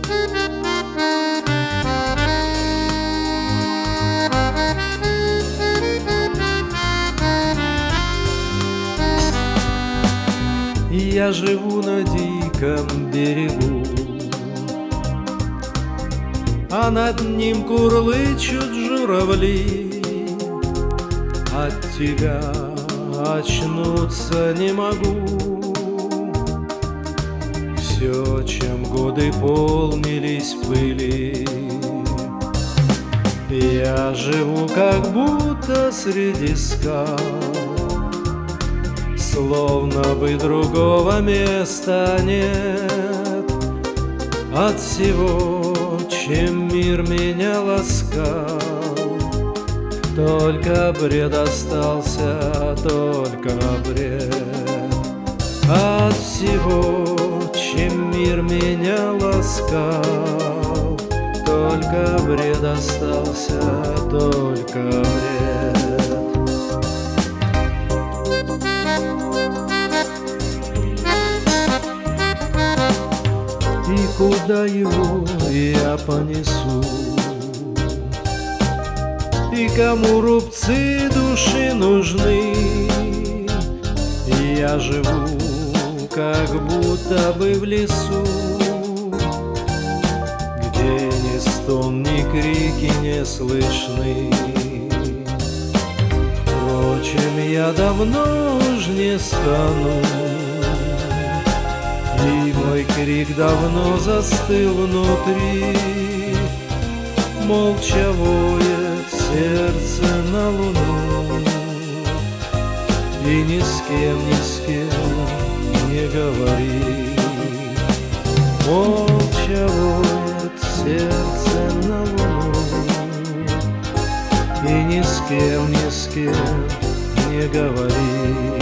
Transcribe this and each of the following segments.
Я живу на диком берегу, а над ним курлычут журавли. От тебя очнуться не могу. Все, чем годы полнились в пыли. Я живу как будто среди скал, словно бы другого места нет. От всего, чем мир меня ласкал, только бред остался, только бред. От всего, чем мир меня ласкал, только бред остался, только бред. И куда его я понесу? И кому рубцы души нужны? Я живу как будто бы в лесу, где ни стон, ни крики не слышны. Впрочем, я давно уж не стану, и мой крик давно застыл внутри. Молча воет сердце на луну, и ни с кем не говорит. Молча воет сердце на луну, и ни с кем не говорит.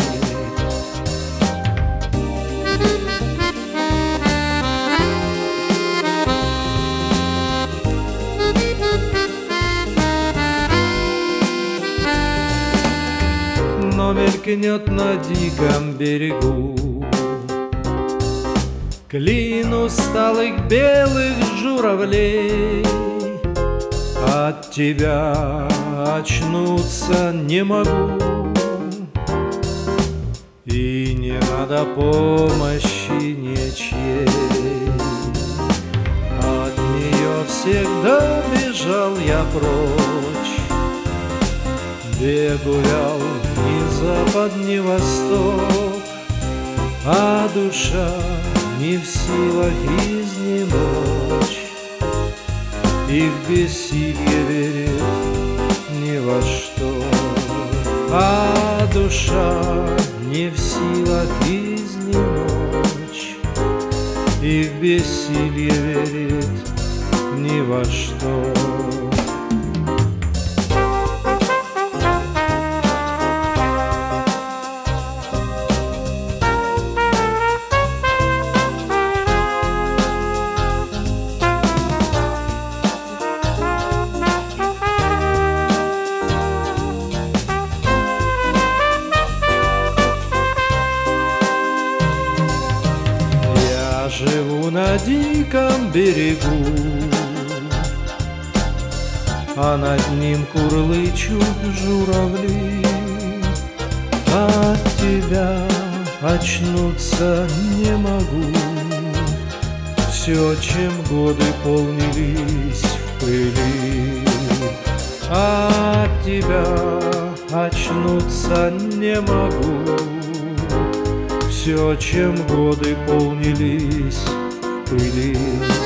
Но мелькнет на диком берегу клин усталых белых журавлей. От тебя очнуться не могу, и не надо помощи ничьей. От нее всегда бежал я прочь, где гулял ни запад, ни восток, а душа не в силах изнемочь, и в бессилье верит ни во что. А душа не в силах изнемочь, и в бессилье верит ни во что. Живу на диком берегу, а над ним курлычут журавли. От тебя очнуться не могу. Все, чем годы полнились в пыли. От тебя очнуться не могу. Все, чем годы полнились в пыли.